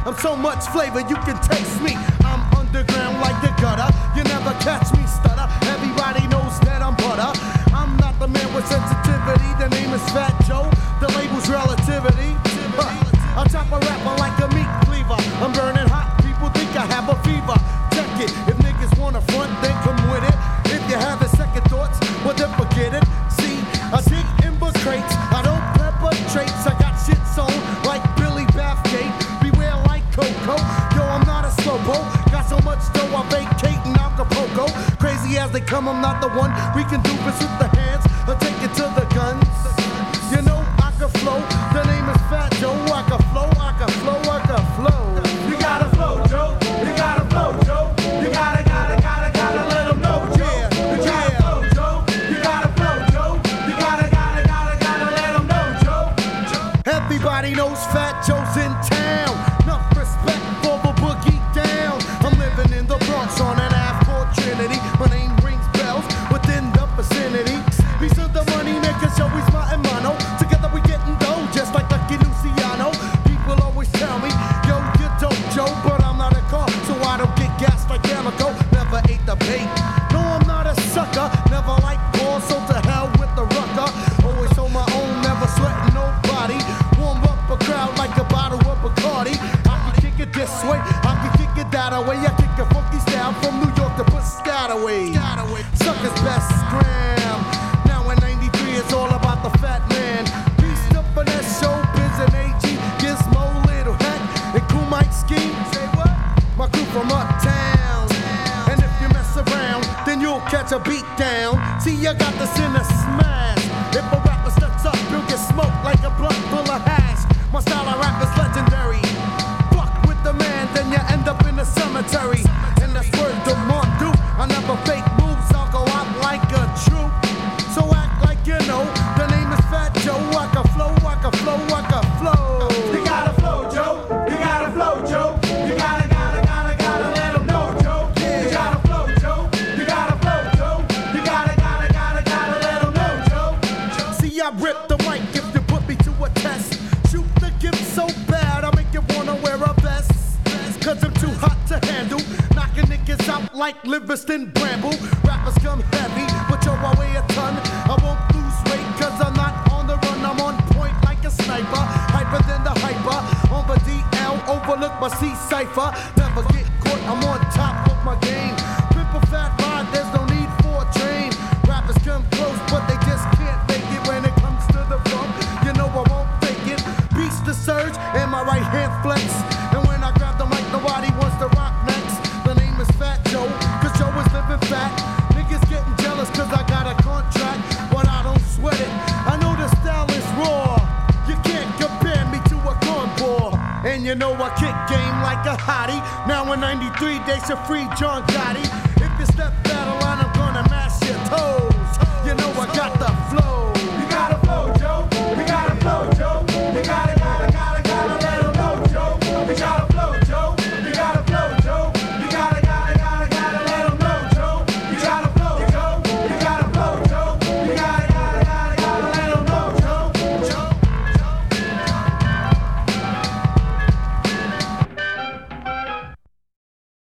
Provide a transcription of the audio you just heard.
I'm so much flavor, you can taste me. I'm underground like the gutter. You never catch me stutter. Everybody knows that I'm butter. I'm not the man with sensitivity. The name is Fat Joe. The label's relativity. I chop a rapper like a meat cleaver. I'm burning hot. People think I have a fever. Check it. If niggas wanna front, then come with it. If you have the second thoughts, well then forget it. See, I dig in book crates. I don't perpetrate. I got shit sewn like Billy Bathgate. Beware like Coco. Yo, I'm not a slowpoke. Got so much dough, I vacate in Acapulco. Crazy as they come, I'm not the one. We can do this with the hands or take it to the guns. You know I can flow. The name is Fat Joe. I can flow, I can flow, I can flow. You gotta flow, Joe. You gotta flow, Joe. You gotta let them know, Joe. You gotta flow, Joe. You gotta flow, Joe. You gotta let them know, Joe. Everybody knows Fat Joe's in town. Enough respect for the boogie down. I'm living in the Bronx on an Ave called Trinity. My name rings bells within the vicinity. Piece of the money makers always my hermano. Together we getting dough just like Lucky Luciano. People always tell me, yo, you dope, Joe, but I'm not a car, so I don't get gassed like Yamago. Never ate the bait. No, I'm not a sucker. Never like ball, so to hell with the rucker. Always on my own, never sweating nobody. Warm up a crowd like a bottle of Bacardi. I can kick it this way, I can kick it that way. I kick a funky style from New York to Piscataway. Suckers best scram. Now in 93, it's all about the fat man. Beast up on that showbiz and AG. Gizmo, Little Hat, and Cool Mike Ski. Say what? My crew from uptown. And if you mess around, then you'll catch a beat down. See, I got this in a smash. If a rapper steps up, he'll get smoked like a blunt full of hash. My style of rap is legendary. Fuck with the man, then you end up in the cemetery. And that's word to Mondu. I never fake moves, I'll go out like a troop. So act like you know, the name is Fat Joe. I can flow, I can flow, I can flow. You gotta flow, Joe. You gotta flow, Joe. You gotta let them know, Joe. You gotta flow, Joe. You gotta flow, Joe. You gotta let them know, Joe. See, I rip the mic if you put me to a test. Shoot the gift so bad, I make you wanna wear a vest. Cause I'm too hot to handle. Knocking niggas out like Livingston Bramble. Rappers come heavy, but yo, I weigh a ton. I won't lose weight cause I'm not on the run. I'm on point like a sniper. Hyper than the hyper. On the DL, overlook my C cipher. Never get caught, I'm on top of my game. Pimp a fat ride, there's no need for a train. Rappers come close, but they just can't make it when it comes to the funk. You know I won't fake it. Beats the surge and my right hand flex. And when I grab the mic, nobody wants to rock next. The name is Fat Joe, cause Joe is living fat. Niggas getting jealous cause I got a contract, but I don't sweat it. I know the style is raw. You can't compare me to a cornball. And you know I kick game like a hottie. Now in 93 they should free John Gotti. If you step out of line, I'm gonna mash your toes.